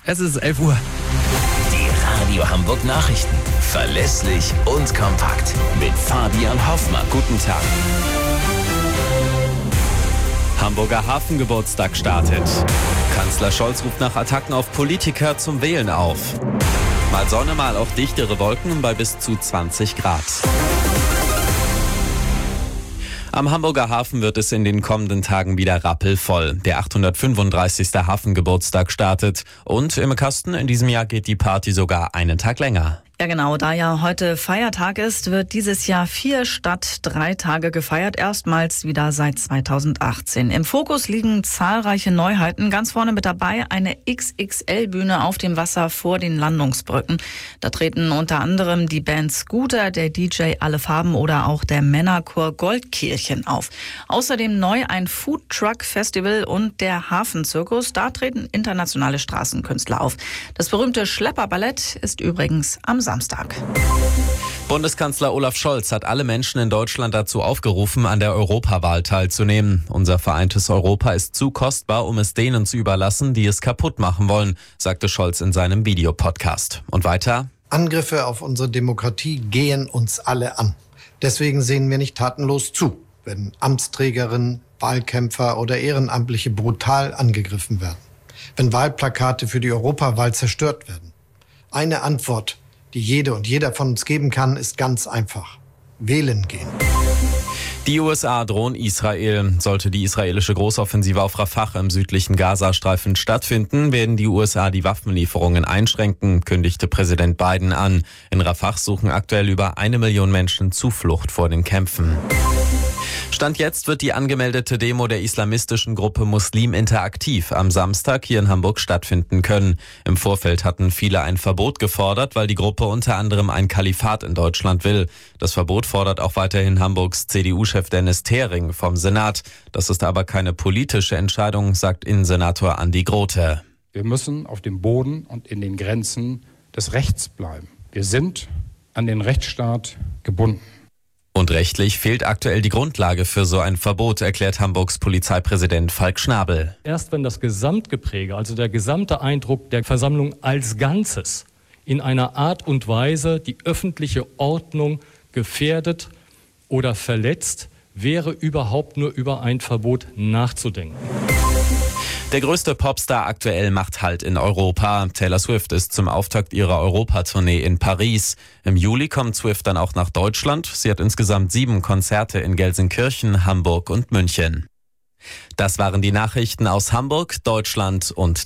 Es ist 11 Uhr. Die Radio Hamburg Nachrichten. Verlässlich und kompakt. Mit Fabian Hoffmann. Guten Tag. Hamburger Hafengeburtstag startet. Kanzler Scholz ruft nach Attacken auf Politiker zum Wählen auf. Mal Sonne, mal auch dichtere Wolken bei bis zu 20 Grad. Am Hamburger Hafen wird es in den kommenden Tagen wieder rappelvoll. Der 835. Hafengeburtstag startet. Und im Kasten in diesem Jahr geht die Party sogar einen Tag länger. Ja genau, da ja heute Feiertag ist, wird dieses Jahr 4 statt 3 Tage gefeiert, erstmals wieder seit 2018. Im Fokus liegen zahlreiche Neuheiten, ganz vorne mit dabei eine XXL-Bühne auf dem Wasser vor den Landungsbrücken. Da treten unter anderem die Band Scooter, der DJ Alle Farben oder auch der Männerchor Goldkehlchen auf. Außerdem neu ein Food-Truck-Festival und der Hafenzirkus, da treten internationale Straßenkünstler auf. Das berühmte Schlepperballett ist übrigens am Samstag. Bundeskanzler Olaf Scholz hat alle Menschen in Deutschland dazu aufgerufen, an der Europawahl teilzunehmen. Unser vereintes Europa ist zu kostbar, um es denen zu überlassen, die es kaputt machen wollen, sagte Scholz in seinem Videopodcast. Und weiter: Angriffe auf unsere Demokratie gehen uns alle an. Deswegen sehen wir nicht tatenlos zu, wenn Amtsträgerinnen, Wahlkämpfer oder Ehrenamtliche brutal angegriffen werden. Wenn Wahlplakate für die Europawahl zerstört werden. Eine Antwort, die jede und jeder von uns geben kann, ist ganz einfach: wählen gehen. Die USA drohen Israel. Sollte die israelische Großoffensive auf Rafah im südlichen Gazastreifen stattfinden, werden die USA die Waffenlieferungen einschränken, kündigte Präsident Biden an. In Rafah suchen aktuell über 1 Million Menschen Zuflucht vor den Kämpfen. Stand jetzt wird die angemeldete Demo der islamistischen Gruppe Muslim Interaktiv am Samstag hier in Hamburg stattfinden können. Im Vorfeld hatten viele ein Verbot gefordert, weil die Gruppe unter anderem ein Kalifat in Deutschland will. Das Verbot fordert auch weiterhin Hamburgs CDU-Chef Dennis Thering vom Senat. Das ist aber keine politische Entscheidung, sagt Innensenator Andi Grote. Wir müssen auf dem Boden und in den Grenzen des Rechts bleiben. Wir sind an den Rechtsstaat gebunden. Und rechtlich fehlt aktuell die Grundlage für so ein Verbot, erklärt Hamburgs Polizeipräsident Falk Schnabel. Erst wenn das Gesamtgepräge, also der gesamte Eindruck der Versammlung als Ganzes in einer Art und Weise die öffentliche Ordnung gefährdet oder verletzt, wäre überhaupt nur über ein Verbot nachzudenken. Der größte Popstar aktuell macht Halt in Europa. Taylor Swift ist zum Auftakt ihrer Europatournee in Paris. Im Juli kommt Swift dann auch nach Deutschland. Sie hat insgesamt 7 Konzerte in Gelsenkirchen, Hamburg und München. Das waren die Nachrichten aus Hamburg, Deutschland und